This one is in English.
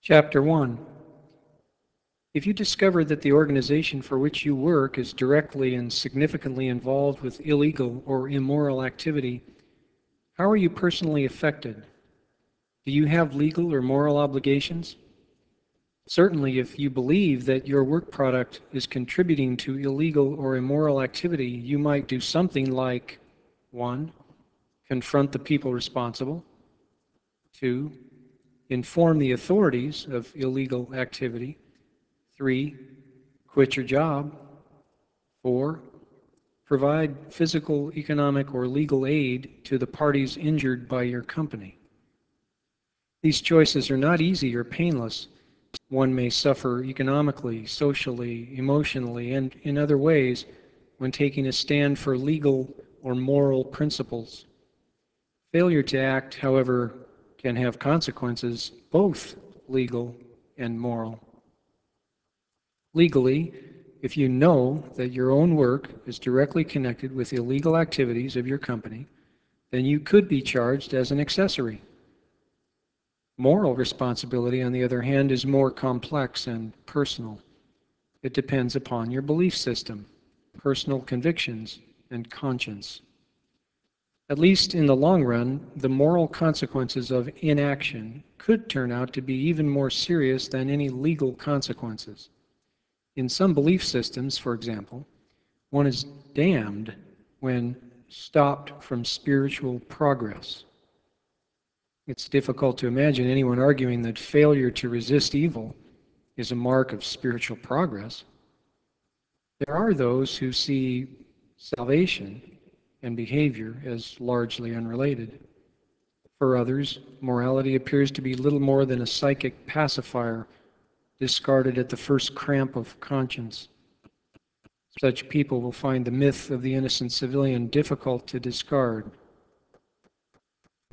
Chapter 1. If you discover that the organization for which you work is directly and significantly involved with illegal or immoral activity, how are you personally affected? Do you have legal or moral obligations? Certainly, if you believe that your work product is contributing to illegal or immoral activity, you might do something like 1. Confront the people responsible. 2. Inform the authorities of illegal activity. 3. Quit your job. 4. Provide physical, economic, or legal aid to the parties injured by your company. These choices are not easy or painless. One may suffer economically, socially, emotionally, and in other ways when taking a stand for legal or moral principles. Failure to act, however, can have consequences, both legal and moral. Legally, if you know that your own work is directly connected with illegal activities of your company, then you could be charged as an accessory. Moral responsibility, on the other hand, is more complex and personal. It depends upon your belief system, personal convictions, and conscience. At least in the long run, the moral consequences of inaction could turn out to be even more serious than any legal consequences. In some belief systems, for example, one is damned when stopped from spiritual progress. It's difficult to imagine anyone arguing that failure to resist evil is a mark of spiritual progress. There are those who see salvation and behavior as largely unrelated. For others, morality appears to be little more than a psychic pacifier discarded at the first cramp of conscience. Such people will find the myth of the innocent civilian difficult to discard